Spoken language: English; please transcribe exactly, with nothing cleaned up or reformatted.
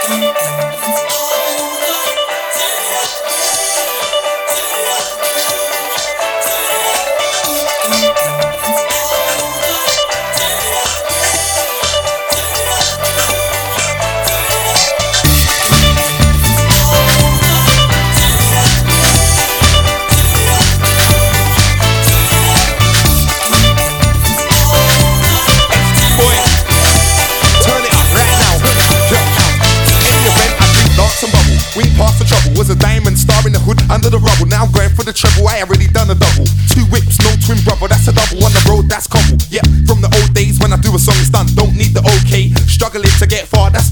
Was a diamond star in the hood under the rubble. Now I'm going for the treble, I already done a double. Two whips, no twin brother, that's a double. On the road, that's couple. Yeah, from the old days when I do a song, it's done. Don't need the okay. Struggling to get far, that's